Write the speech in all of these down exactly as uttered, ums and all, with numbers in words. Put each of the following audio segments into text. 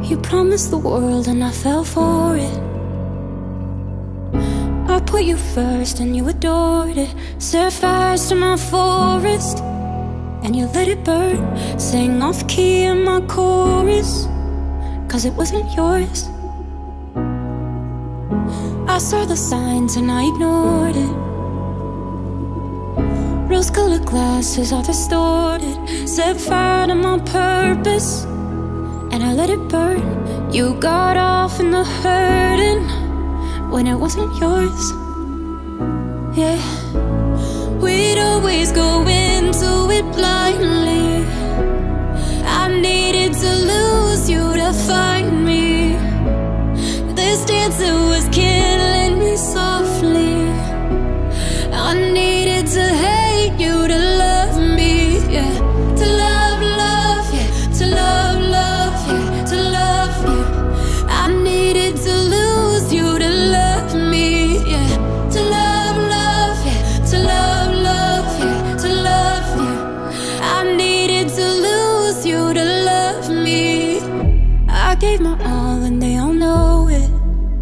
You promised the world and I fell for it. I put you first and you adored it. Set fires to my forest and you let it burn. Sang off key in my chorus, cause it wasn't yours. I saw the signs and I ignored it. Rose-colored glasses are distorted. Set fire to my purpose and I let it burn. You got off in the hurting when it wasn't yours. Yeah, we'd always go into it blindly. I needed to lose you to find me. This dancer was killing me softly. I needed to hate you to love me, yeah. To love, love, yeah. To love, love, yeah. To love you. I needed to lose you to love me, yeah. To love, love, yeah. To love, love, yeah. To love you. I needed to lose you to love me. I gave my all and they all know it.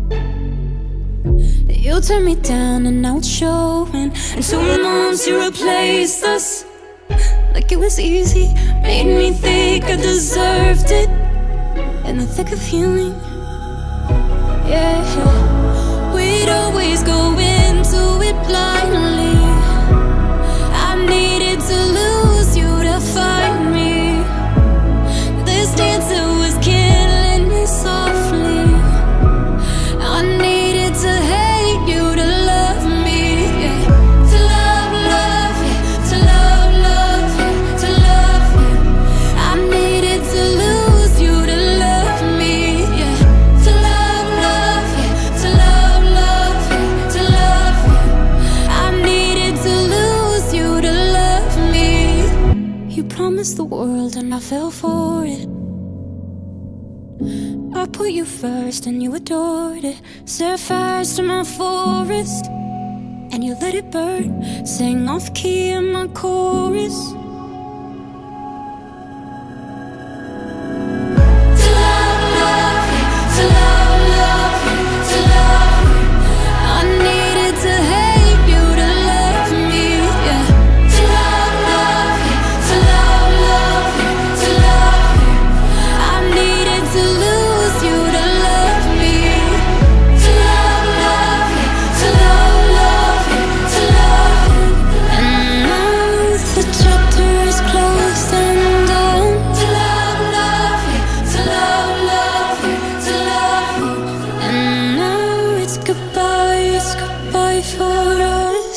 You turned me down and now it's showing. And two months you replaced us like it was easy. Made me think I deserved it in the thick of healing. Yeah, we'd always go into it blindly. I needed to lose you to find me. This dancer was killing me softly. I needed to hate you to love me, yeah. To love, love, yeah. To love, love, yeah. To love you. I needed to lose you to love me, yeah. To love, love, yeah. To love, love, yeah. To love you. I needed to lose you to love me. You promised the world and I fell for it. I put you first and you adored it. Set fires to my forest and you let it burn. Sang off key in my chorus. To love, love, yeah. To love, love, yeah. To love you. I needed to hate you to love me, yeah. To love, love, yeah. To love, love, yeah. To love you. I needed to lose you to love me. To love, love, yeah. To love, love, yeah. To love you. And now the chapter is closed and done. To love, love, yeah. To love, love, yeah. To love you. And now it's goodbye, it's goodbye for us.